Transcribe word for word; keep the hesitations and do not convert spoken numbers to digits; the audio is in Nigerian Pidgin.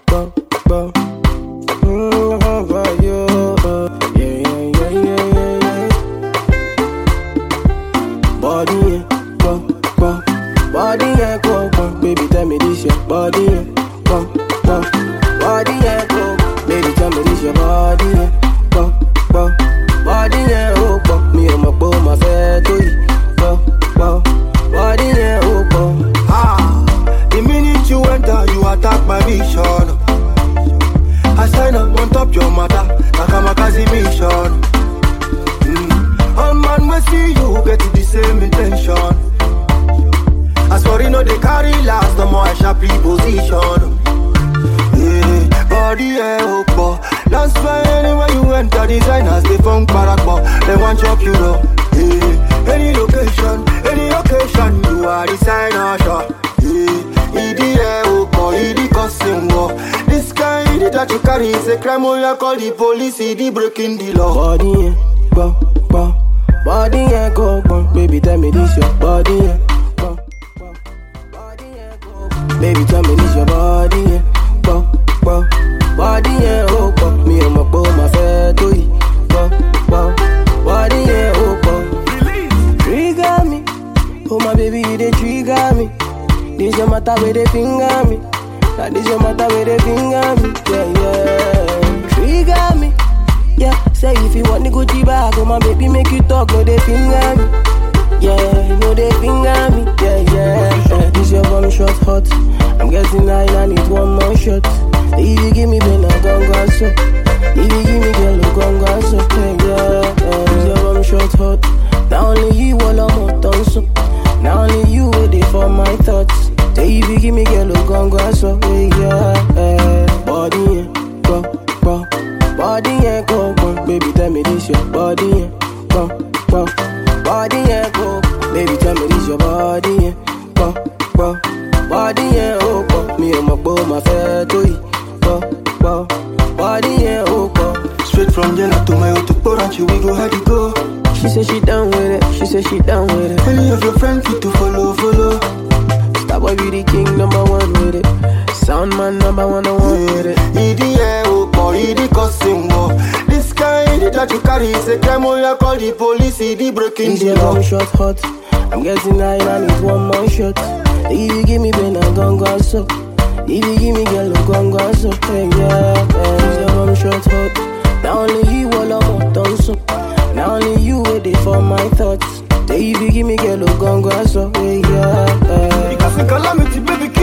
go, go. Mm, for you. Yeah, yeah, yeah, yeah, yeah. Body, yeah, go, go. Body, yeah, go, go. Baby, tell me this your body, yeah, go, go. Body, yeah, go. Baby, tell me this your body, yeah, go, go. Body, yeah, oh, go. Me and my boy, my fair to you, go, go. Body, yeah, oh, go. Ah, the minute you enter, you attack my vision. I sign up on top your mother, Nakamakazi mission. Mm. All man we see you get the same intention. As for you know they carry last, no more I sharp position. Yeah, body yeah, oh, that's why anywhere you enter, designers they funk barakbo. They want chop you know. Yeah, any location, any occasion, you are designer sure. Yeah, E D yeah, oh, E D costing war. This guy that you carry is a crime. Oh, you call the police, E D breaking the law. Body yeah, go, go. Body yeah, go, go. Baby, tell me this your body yeah, go, go. Body yeah, go, go. Baby, tell me this your body yeah, go, go. Body yeah, oh, go. Me and my boy, my fair to you, go, go. Body yeah, oh, go. Trigger me, oh my baby, you dey trigger me. This your matter where they finger me. Now this your matter where they finger me. Yeah, yeah. Trigger me. Yeah, say if you want the Gucci bag, oh my baby make you talk, no they finger me. Yeah, no they finger me. Yeah, yeah, yeah. This your one shot hot. I'm getting high, I need one more shot. If you give me ben, I'm gon' go so. If you give me girl, I'm gon' go so. Yeah, yeah, yeah. This your one shot hot. Now only you all I'm on done so. Now only you waiting for my thoughts. Say if you give me girl, I'm gon' go so. Yeah, yeah. Body, yeah, go, go. Body, yeah, go, go. Baby, tell me this your body, yeah, go, go. Body, yeah, go. Baby, tell me this your body, yeah, go, go. Body, yeah, oh, go. Me and my boy, my fair to you, go, go. Body, yeah, oh, go. Straight from Jella to my auto Poranchi, we go how to go. She said she down with it, she said she down with it. Any of your friends fit to follow, follow. Star boy be the king, number one with it. Sound man, number one, the one with it. E D yeah, oh, boy, E D costing war. This guy that you carry is a crime. Oh, you call the police, E D breaking This the your law. one shot hot. I'm getting high, I need one more shot. If you give me ben, I'm gon' go so. If you give me girl, I'm gon' go so. Hey, yeah, yeah. This your one shot hot. Now only you all I'm on done so. Now only you waiting for my thoughts. Say if you give me girl, I'm gon' go so. Hey, yeah, yeah. Because in calamity, baby.